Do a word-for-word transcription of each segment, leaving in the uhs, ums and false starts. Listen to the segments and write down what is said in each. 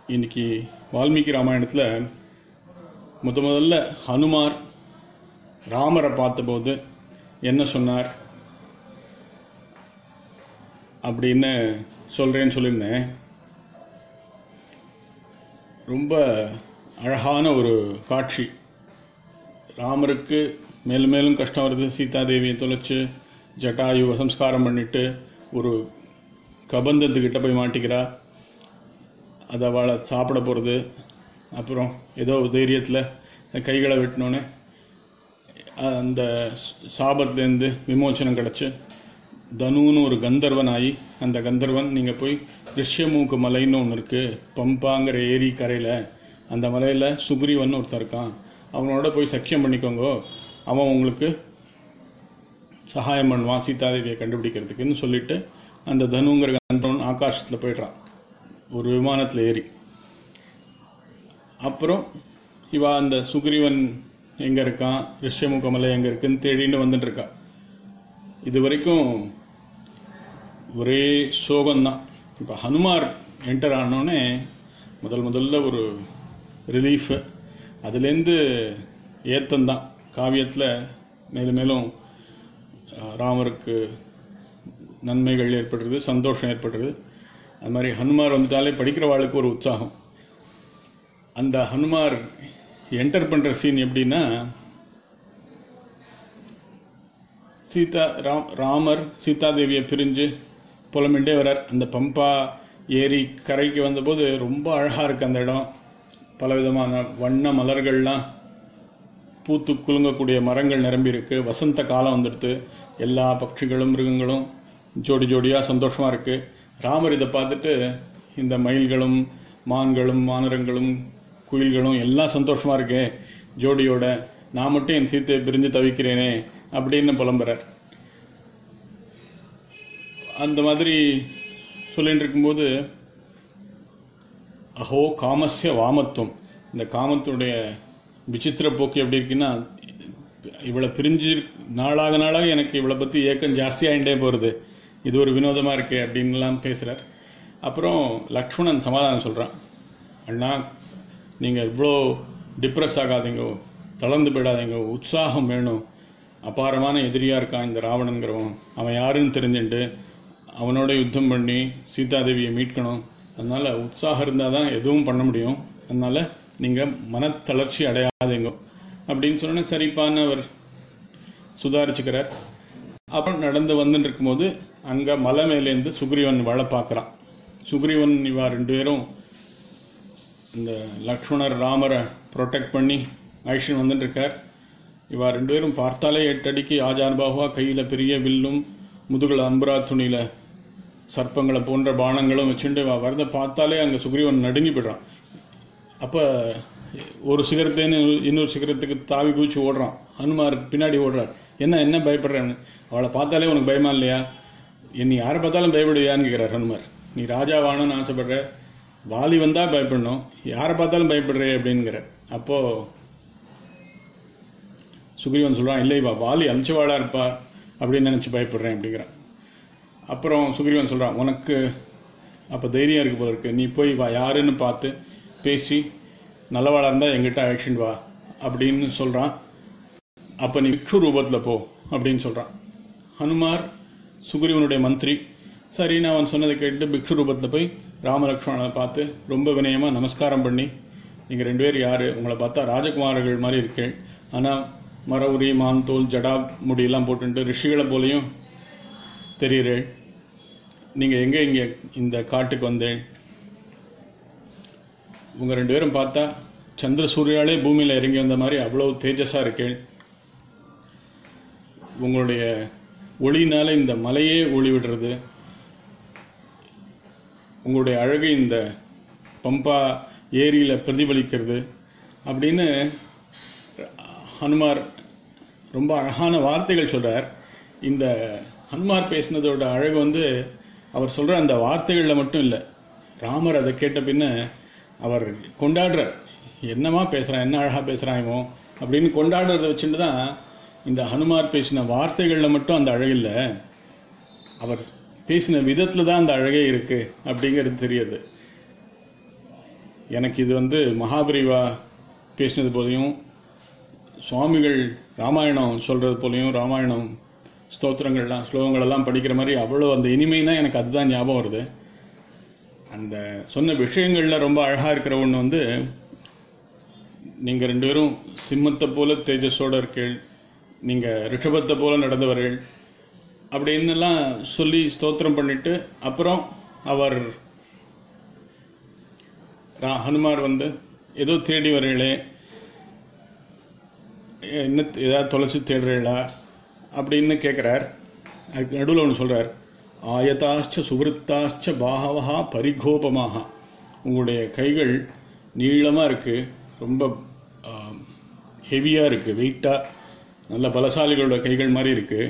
இன்னைக்கு வால்மீகி ராமாயணத்தில் முத முதல்ல ஹனுமார் ராமரை பார்த்தபோது என்ன சொன்னார் அப்படின்னு சொல்கிறேன்னு சொல்லியிருந்தேன். ரொம்ப அழகான ஒரு காட்சி. ராமருக்கு மேலும் மேலும் கஷ்டம் வருது. சீதாதேவியை தொலைச்சு ஜட்டாயு சம்ஸ்காரம் பண்ணிட்டு ஒரு கபந்தத்துக்கிட்ட போய் மாட்டிக்கிறா. அதை அவளை சாப்பிட போகிறது. அப்புறம் ஏதோ தைரியத்தில் கைகளை வெட்டினோன்னே அந்த சாபத்துலேருந்து விமோச்சனம் கிடச்சி தனுன்னு ஒரு கந்தர்வன் ஆகி, அந்த கந்தர்வன் நீங்கள் போய் ரிஷ்யமூக்கு மலைன்னு ஒன்று இருக்குது, பம்பாங்கிற ஏரி கரையில், அந்த மலையில் சுக்ரீவன் ஒருத்தர் இருக்கான், அவனோட போய் சக்கியம் பண்ணிக்கோங்கோ, அவன் உங்களுக்கு சகாயம் பண்ணுவான் சீதாதேவியை கண்டுபிடிக்கிறதுக்குன்னு சொல்லிட்டு அந்த தனுங்கிற கந்தர்வன் ஆகாசத்தில் போய்ட்றான் ஒரு விமானத்தில் ஏறி. அப்புறம் இவா அந்த சுக்ரீவன் எங்கே இருக்கான், ரிஷ்யமுக மலை எங்கே இருக்குன்னு தேடின்னு வந்துட்டு இருக்கா. இது வரைக்கும் ஒரே சோகம்தான். இப்போ ஹனுமார் என்டர் ஆனோடனே முதல் முதல்ல ஒரு ரிலீஃபு, அதுலேருந்து ஏத்தந்தான். காவியத்தில் மேலும் மேலும் ராமருக்கு நன்மைகள் ஏற்படுறது, சந்தோஷம் ஏற்படுறது. அது மாதிரி ஹனுமார் வந்துட்டாலே படிக்கிறவாளுக்கு ஒரு உற்சாகம். அந்த ஹனுமார் என்டர் பண்ணுற சீன் எப்படின்னா, சீதா ராம் ராமர் சீதாதேவியை பிரிஞ்சு புலமிண்டே வரார். அந்த பம்பா ஏரி கரைக்கு வந்தபோது ரொம்ப அழகாக இருக்குது அந்த இடம். பலவிதமான வண்ண மலர்கள்லாம் பூத்து குலுங்கக்கூடிய மரங்கள் நிரம்பி இருக்குது. வசந்த காலம் வந்துடுது. எல்லா பட்சிகளும் மிருகங்களும் ஜோடி ஜோடியாக சந்தோஷமாக இருக்குது. ராமர் இதை பார்த்துட்டு இந்த மயில்களும் மான்களும் மானரங்களும் குயில்களும் எல்லாம் சந்தோஷமாக இருக்கே ஜோடியோட, நான் மட்டும் என் சீத்தையை பிரிஞ்சு தவிக்கிறேனே அப்படின்னு புலம்புறார். அந்த மாதிரி சொல்லிட்டு இருக்கும்போது அஹோ காமஸ்ய வாமத்துவம், இந்த காமத்துடைய விசித்திர போக்கு எப்படி இருக்குன்னா, இவளை பிரிஞ்சு நாளாக நாளாக எனக்கு இவளை பற்றி ஏக்கம் ஜாஸ்தியாகிட்டே போகிறது, இது ஒரு வினோதமாக இருக்குது அப்படின்லாம் பேசுகிறார். அப்புறம் லக்ஷ்மணன் சமாதானம் சொல்கிறான், அண்ணா நீங்கள் இவ்வளோ டிப்ரெஸ் ஆகாதீங்க, தளர்ந்து போயிடாதீங்க, உற்சாகம் வேணும். அபாரமான எதிரியாக இருக்கான் இந்த ராவணங்கிறவன், அவன் யாருன்னு தெரிஞ்சுட்டு அவனோட யுத்தம் பண்ணி சீதாதேவியை மீட்கணும். அதனால் உற்சாகம் இருந்தால் தான் எதுவும் பண்ண முடியும். அதனால் நீங்கள் மனத்தளர்ச்சி அடையாதீங்க அப்படின்னு சொன்னோன்னே சரிப்பான்னு அவர் சுதாரிச்சுக்கிறார். அப்புறம் நடந்து வந்துட்டு இருக்கும்போது அங்கே மலை மேலேருந்து சுக்ரீவன் வாழ பார்க்குறான். சுக்ரீவன் இவா ரெண்டு பேரும் இந்த லக்ஷ்மணர் ராமரை ப்ரொடெக்ட் பண்ணி ஐஷன் வந்துட்டு இருக்கார். இவா ரெண்டு பேரும் பார்த்தாலே எட்டடிக்கு ஆஜானுபாகுவா, கையில் பெரிய வில்லும் முதுகில் அம்பரா துணியில் சர்ப்பங்களை போன்ற பானங்களும் வச்சுட்டு இவா வரதை பார்த்தாலே அங்கே சுக்ரீவன் நடுங்கி போய்ட்றான். அப்போ ஒரு சிகரத்தேன்னு இன்னொரு சிகரத்துக்கு தாவி குதிச்சு ஓடுறான். ஹனுமார் பின்னாடி ஓடுறார். என்ன என்ன பயப்படுறேன்னு, அவளை பார்த்தாலே உனக்கு பயமா இல்லையா, நீ யாரை பார்த்தாலும் பயப்படுவியான்னு கேட்குறார் ஹனுமார். நீ ராஜாவானு ஆசைப்படுற, வாலி வந்தால் பயப்படணும், யாரை பார்த்தாலும் பயப்படுறே அப்படிங்கிற. அப்போது சுக்ரீவன் சொல்கிறான், இல்லைவா வாலி அம்சவாளாக இருப்பா அப்படின்னு நினச்சி பயப்படுறேன் அப்படிங்கிறான். அப்புறம் சுக்ரீவன் சொல்கிறான், உனக்கு அப்போ தைரியம் இருக்கு போல இருக்கு, நீ போய் வா யாருன்னு பார்த்து பேசி நல்லவாளாக இருந்தால் எங்கிட்ட ஆக்ஷன் வா அப்படின்னு சொல்கிறான். அப்போ நீ பிக்ஷு ரூபத்தில் போ அப்படின்னு சொல்கிறான். ஹனுமார் சுக்ரீவனுடைய மந்திரி. சரின்னு அவன் சொன்னதை கேட்டு பிக்ஷு ரூபத்தில் போய் ராமலக்ஷ்மணனை பார்த்து ரொம்ப வினயமாக நமஸ்காரம் பண்ணி, நீங்கள் ரெண்டு பேர் யார், உங்களை பார்த்தா ராஜகுமாரர்கள் மாதிரி இருக்கேன், ஆனால் மரவுரி மான் தோல் ஜடா முடியெல்லாம் போட்டுட்டு ரிஷிகளை போலையும் தெரியுறேன், நீங்கள் எங்கே இங்கே இந்த காட்டுக்கு வந்தேன், உங்கள் ரெண்டு பேரும் பார்த்தா சந்திர சூர்யாலே பூமியில் இறங்கி வந்த மாதிரி அவ்வளோ தேஜஸாக இருக்கேன், உங்களுடைய ஒளினால இந்த மலையே ஒளி விடுறது, உங்களுடைய அழகு இந்த பம்பா ஏரியில் பிரதிபலிக்கிறது அப்படின்னு ஹனுமார் ரொம்ப அழகான வார்த்தைகள் சொல்கிறார். இந்த ஹனுமார் பேசினதோட அழகு வந்து அவர் சொல்கிற அந்த வார்த்தைகளில் மட்டும் இல்லை, ராமர் அதை கேட்ட பின்ன அவர் கொண்டாடுறார். என்னமா பேசுகிறான், என்ன அழகாக பேசுகிறாயமோ அப்படின்னு கொண்டாடுறதை வச்சுட்டு தான் இந்த ஹனுமார் பேசின வார்த்தைகளில் மட்டும் அந்த அழகில்லை, அவர் பேசின விதத்தில் தான் அந்த அழகே இருக்குது அப்படிங்கிறது தெரியுது. எனக்கு இது வந்து மகாபிரிவா பேசினது போலையும் சுவாமிகள் ராமாயணம் சொல்கிறது போலையும் ராமாயணம் ஸ்தோத்திரங்கள்லாம் ஸ்லோகங்களெல்லாம் படிக்கிற மாதிரி அவ்வளோ அந்த இனிமைனா எனக்கு அதுதான் ஞாபகம் வருது. அந்த சொன்ன விஷயங்களில் ரொம்ப அழகாக இருக்கிற ஒன்று வந்து, நீங்கள் ரெண்டு பேரும் சிம்மத்தை போல தேஜஸோடு இருக்கீள், நீங்கள் ரிஷபத்தை போல நடந்தவர்கள் அப்படின்னுலாம் சொல்லி ஸ்தோத்திரம் பண்ணிட்டு அப்புறம் அவர் ஹனுமார் வந்து ஏதோ தேடி வரீங்களே, என்ன ஏதாவது தொலைச்சி தேடுறீங்களா அப்படின்னு கேட்குறார். அதுக்கு நடுவில் ஒன்று சொல்கிறார், ஆயதாச்ச சுகிருத்தாச்ச பாகவா பரிகோபமாக. உங்களுடைய கைகள் நீளமாக இருக்குது, ரொம்ப ஹெவியாக இருக்குது, வெயிட்டாக, நல்ல பலசாலிகளோட கைகள் மாதிரி இருக்குது,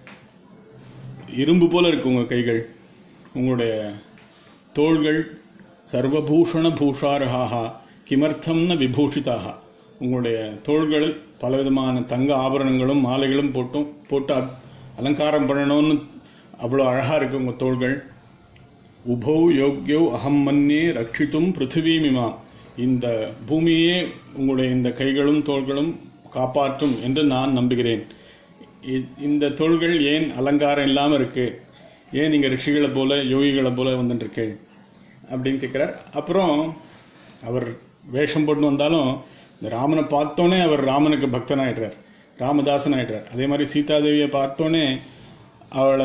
இரும்பு போல் இருக்குது உங்கள் கைகள். உங்களுடைய தோள்கள் சர்வபூஷண பூஷாரஹாக கிமர்த்தம்ன விபூஷிதாக. உங்களுடைய தோள்கள் பலவிதமான தங்க ஆபரணங்களும் மாலைகளும் போட்டும் போட்டு அலங்காரம் பண்ணணும்னு அவ்வளோ அழகாக இருக்குது உங்கள் தோள்கள். உபௌ யோக்யோ அகம் மன்யே ரட்சித்தும் பிருத்திவீமிமா. இந்த பூமியே உங்களுடைய இந்த கைகளும் தோள்களும் காப்பாற்றும் என்று நான் நம்புகிறேன். இந்த தோள்கள் ஏன் அலங்காரம் இல்லாமல் இருக்குது, ஏன் நீங்கள் ரிஷிகளை போல யோகிகளை போல வந்துட்டுருக்கேன் அப்படின்னு கேட்குறார். அப்புறம் அவர் வேஷம் போட்டு வந்தாலும் இந்த ராமனை பார்த்தோன்னே அவர் ராமனுக்கு பக்தனாயிடுறார், ராமதாசன் ஆயிடுறார். அதே மாதிரி சீதாதேவியை பார்த்தோன்னே அவளை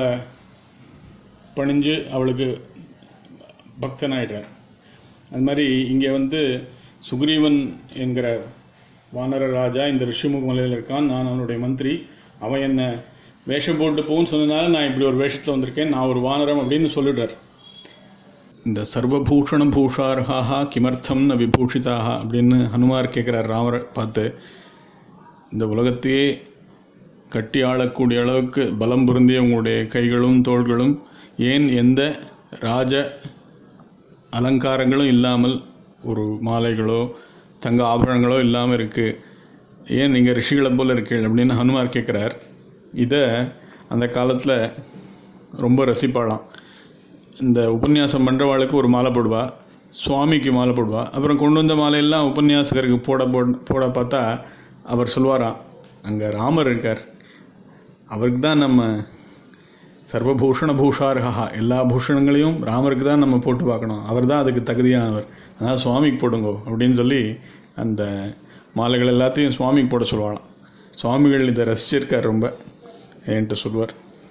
பணிஞ்சு அவளுக்கு பக்தனாயிடுறார். அது மாதிரி இங்கே வந்து சுக்ரீவன் என்கிற வானர ராஜா இந்த ரிஷிமுக மலையில் இருக்கான், நான் அவனுடைய மந்திரி, அவன் என்ன வேஷம் போட்டு போகுன்னு சொன்னதுனால நான் இப்படி ஒரு வேஷத்தில் வந்திருக்கேன், நான் ஒரு வானரம் அப்படின்னு சொல்லிடுறார். இந்த சர்வபூஷண பூஷார்ஹா கிமர்த்தம் ந விபூஷிதாக அப்படின்னு ஹனுமார் கேட்குறார் ராமரை பார்த்து. இந்த உலகத்தையே கட்டி ஆளக்கூடிய அளவுக்கு பலம் பொருந்திய உங்களுடைய கைகளும் தோள்களும் ஏன் எந்த ராஜ அலங்காரங்களும் இல்லாமல், ஒரு மாலைகளோ தங்க ஆபரணங்களோ இல்லாமல் இருக்குது, ஏன் நீங்கள் ரிஷிகளை போல் இருக்கீங்க அப்படின்னு ஹனுமார் கேட்குறார். இதை அந்த காலத்தில் ரொம்ப ரசிப்பாளாம். இந்த உபன்யாசம் பண்ணுறவாளுக்கு ஒரு மாலை போடுவா, சுவாமிக்கு மாலை போடுவா, அப்புறம் கொண்டு வந்த மாலையெல்லாம் உபன்யாசகருக்கு போட போட போட பார்த்தா அவர் சொல்வாராம், அங்கே ராமர் இருக்கார், அவருக்கு தான் நம்ம சர்வபூஷண பூஷார்ஹா, எல்லா பூஷணங்களையும் ராமருக்கு தான் நம்ம போட்டு பார்க்கணும், அவர் தான் அதுக்கு தகுதியானவர், அதனால் சுவாமிக்கு போடுங்கோ அப்படின்னு சொல்லி அந்த மாலைகள் எல்லாத்தையும் சுவாமிக்கு போட சொல்லுவாளாம். சுவாமிகள் இதை ரசிச்சிருக்கார் ரொம்ப என்கிட்ட சொல்லுவார்.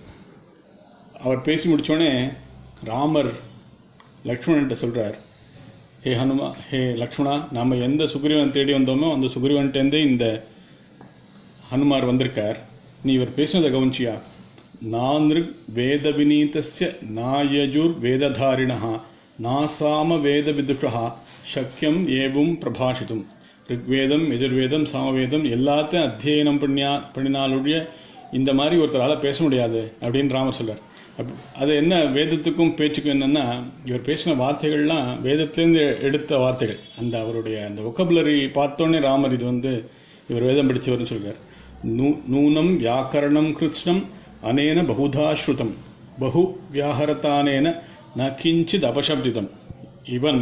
அவர் பேசி முடித்தோடனே ராமர் லக்ஷ்மணன்ட்ட சொல்கிறார், ஹே ஹனுமா, ஹே லக்ஷ்மணா, நாம் எந்த சுக்ரீவன் தேடி வந்தோமோ அந்த சுக்ரீவன்ட்டேருந்தே இந்த ஹனுமார் வந்திருக்கார், நீ இவர் பேசுனதை கவனிச்சியா? நான்ருக் வேத வினீதஸ்ய நாயஜுர் வேததாரிணா நாசாம வேத விதுஷா சக்கியம் ஏவும் பிரபாஷித்தும். ரிக்வேதம் எஜுர்வேதம் சாமவேதம் எல்லாத்தையும் அத்தியனம் பண்ணியா பண்ணினாலுடைய இந்த மாதிரி ஒருத்தரால் பேச முடியாது அப்படின்னு ராமர் சொல்கிறார். அப் அது என்ன வேதத்துக்கும் பேச்சுக்கும் என்னென்னா, இவர் பேசின வார்த்தைகள்லாம் வேதத்திலேருந்து எடுத்த வார்த்தைகள். அந்த அவருடைய அந்த ஒக்கபுலரி பார்த்தோன்னே ராமர் இது வந்து இவர் வேதம் படித்தவர்னு சொல்கிறார். நூ நூனம் வியாக்கரணம் கிருஷ்ணம் அனேன பகுதாஸ்ருதம் பகு வியாஹரத்தானேன ந கிஞ்சித் அபசப்திதம். இவன்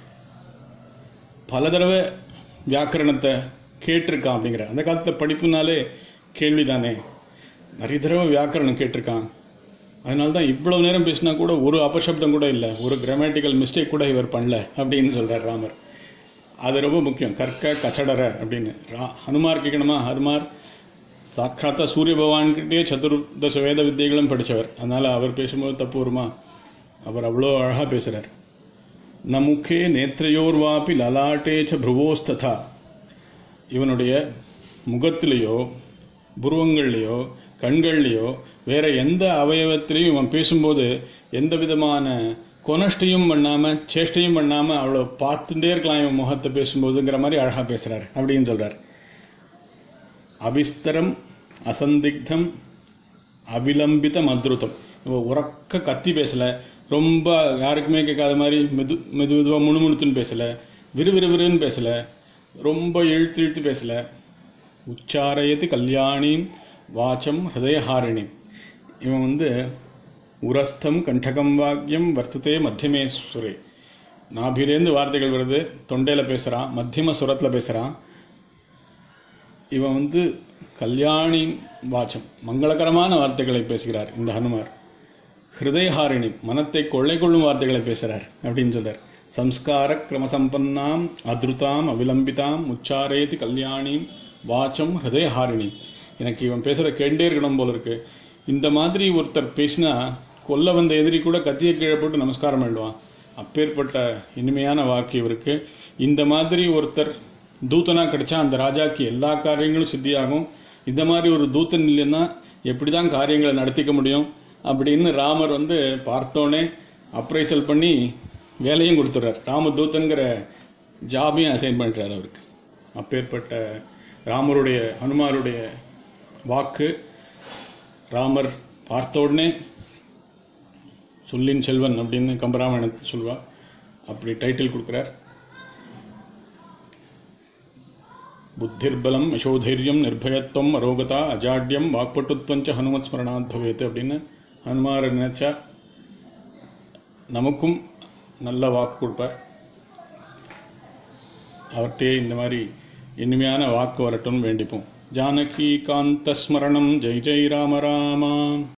பல தடவை வியாக்கரணத்தை கேட்டிருக்கான் அப்படிங்கிற, அந்த காலத்தில் படிப்புனாலே கேள்வி தானே, நிறைய தடவை வியாக்கரணம் கேட்டிருக்கான், அதனால தான் இவ்வளோ நேரம் பேசினா கூட ஒரு அபசப்தம் கூட இல்லை, ஒரு கிராமட்டிக்கல் மிஸ்டேக் கூட இவர் பண்ணல அப்படின்னு சொல்கிறார் ராமர். அது ரொம்ப முக்கியம், கற்க கசடர அப்படின்னு. ரா ஹனுமார் கேட்கணுமா, ஹனுமார் சாட்சாத்தா சூரிய பகவான்கிட்டே சதுர்தச வேத வித்தைகளும் படித்தவர், அதனால் அவர் பேசும்போது தப்பு வருமா? அவர் அவ்வளோ அழகாக பேசுகிறார். நமுக்கே நேத்ரையோர்வாப்பி லலாட்டேச்ச புருவோஸ்ததா. இவனுடைய முகத்திலேயோ புருவங்கள்லேயோ கண்கள்லேயோ வேற எந்த அவயவத்திலையும் இவன் பேசும்போது எந்த விதமான கொனஷ்டையும் பண்ணாமல் சேஷ்டையும் பண்ணாமல் அவ்வளோ பார்த்துட்டே இருக்கலாம் இவன் முகத்தை பேசும்போதுங்கிற மாதிரி அழகாக பேசுகிறார் அப்படின்னு சொல்கிறார். அபிஸ்தரம் அசந்திக்தம் அவிலம்பித மத்ருதம். இவன் உறக்க கத்தி பேசலை, ரொம்ப யாருக்குமே கேட்காத மாதிரி மெது மெது மெதுவாக முணுமுணுத்துன்னு பேசலை, விறுவிறுவிறுன்னு பேசலை, ரொம்ப இழுத்து இழுத்து பேசலை. உச்சாரயத்து கல்யாணிம் வாச்சம் ஹிருதயஹாரிணி. இவன் வந்து உரஸ்தம் கண்டகம் வாக்கியம் வர்த்ததே மத்தியமேஸ்வரே. நாபிலேருந்து வார்த்தைகள் வருது, தொண்டையில் பேசுகிறான், மத்தியம சுரத்தில் பேசுகிறான். இவன் வந்து கல்யாணி வாச்சம், மங்களகரமான வார்த்தைகளை பேசுகிறார் இந்த ஹனுமார். ஹிருதயஹாரிணி, மனத்தை கொள்ளை கொள்ளும் வார்த்தைகளை பேசுகிறார் அப்படின்னு சொல்றார். சம்ஸ்கார கிரமசம்பன்னாம் அதிருதாம் அவிலம்பிதாம் உச்சாரேதி கல்யாணிம் வாச்சம் ஹிருதயஹாரிணி. எனக்கு இவன் பேசுகிற கேண்டே இருக்கணும் போல இருக்கு. இந்த மாதிரி ஒருத்தர் பேசினா கொல்ல வந்த எதிரி கூட கத்தியை கீழே போட்டு நமஸ்காரம் பண்ணிடுவான். அப்பேற்பட்ட இனிமையான வாக்கு இவருக்கு. இந்த மாதிரி ஒருத்தர் தூத்தனா கிடைச்சா அந்த ராஜாக்கு எல்லா காரியங்களும் சித்தியாகும். இந்த மாதிரி ஒரு தூத்தன் இல்லைன்னா எப்படி தான் காரியங்களை நடத்திக்க முடியும் அப்படின்னு ராமர் வந்து பார்த்தோன்னே அப்ரைசல் பண்ணி வேலையும் கொடுத்துட்றார். ராமதூத்தன்கிற ஜாபையும் அசைன் பண்ணுறார் அவருக்கு. அப்பேற்பட்ட ராமருடைய ஹனுமாருடைய வாக்கு ராமர் பார்த்த உடனே சொல்லின் செல்வன் அப்படின்னு கம்பராமாயணத்தை சொல்வா, அப்படி டைட்டில் கொடுக்குறார். புத்திர்பலம் யசோதைரியம் நிர்பயத்துவம் அரோகதா அஜாட்யம் வாக்பட்டுத்வஞ்ச ஹனுமத் ஸ்மரணாத் பவேத் அப்படின்னு ஹனுமாரை நினைச்சா நமக்கும் நல்ல வாக்கு கொடுப்பார். அவர்கிட்டே இந்த மாதிரி இனிமையான வாக்கு வரட்டும்னு வேண்டிப்போம். ஜானகி காந்த ஸ்மரணம். ஜெய் ஜெய் ராம ராமா.